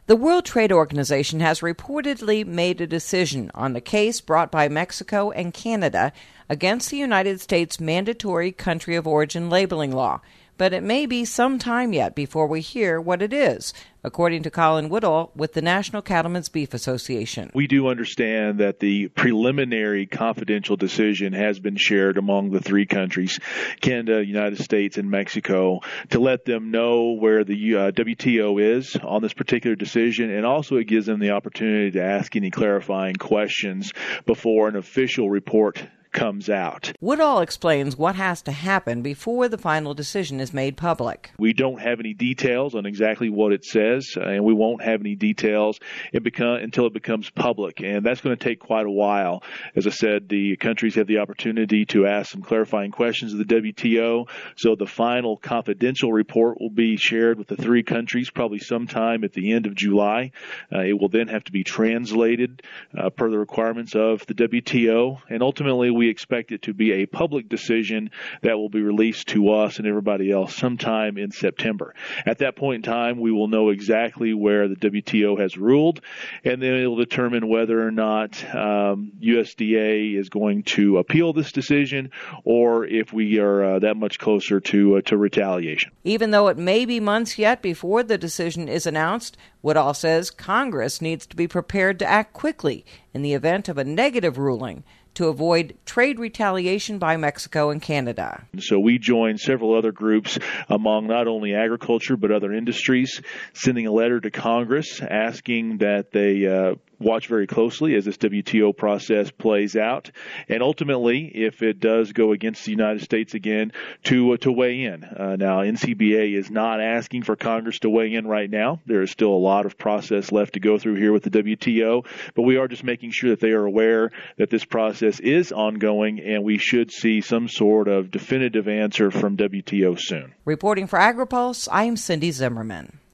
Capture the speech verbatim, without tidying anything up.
The World Trade Organization has reportedly made a decision on the case brought by Mexico and Canada against the United States mandatory country of origin labeling law, but it may be some time yet before we hear what it is, according to Colin Woodall with the National Cattlemen's Beef Association. We do understand that the preliminary confidential decision has been shared among the three countries, Canada, United States, and Mexico, to let them know where the uh, W T O is on this particular decision, and also it gives them the opportunity to ask any clarifying questions before an official report comes out. Woodall explains what has to happen before the final decision is made public. We don't have any details on exactly what it says, and we won't have any details it become, until it becomes public, and that's going to take quite a while. As I said, the countries have the opportunity to ask some clarifying questions of the W T O, so the final confidential report will be shared with the three countries probably sometime at the end of July. Uh, it will then have to be translated uh, per the requirements of the W T O, and ultimately we We expect it to be a public decision that will be released to us and everybody else sometime in September. At that point in time, we will know exactly where the W T O has ruled, and then it will determine whether or not um, U S D A is going to appeal this decision, or if we are uh, that much closer to uh, to retaliation. Even though it may be months yet before the decision is announced, Woodall says Congress needs to be prepared to act quickly in the event of a negative ruling to avoid trade retaliation by Mexico and Canada. So we joined several other groups among not only agriculture but other industries, sending a letter to Congress asking that they uh, watch very closely as this W T O process plays out, and ultimately, if it does go against the United States again, to uh, to weigh in. Uh, now, N C B A is not asking for Congress to weigh in right now. There is still a lot of process left to go through here with the W T O, but we are just making sure that they are aware that this process is ongoing, and we should see some sort of definitive answer from W T O soon. Reporting for AgriPulse, I am Cindy Zimmerman.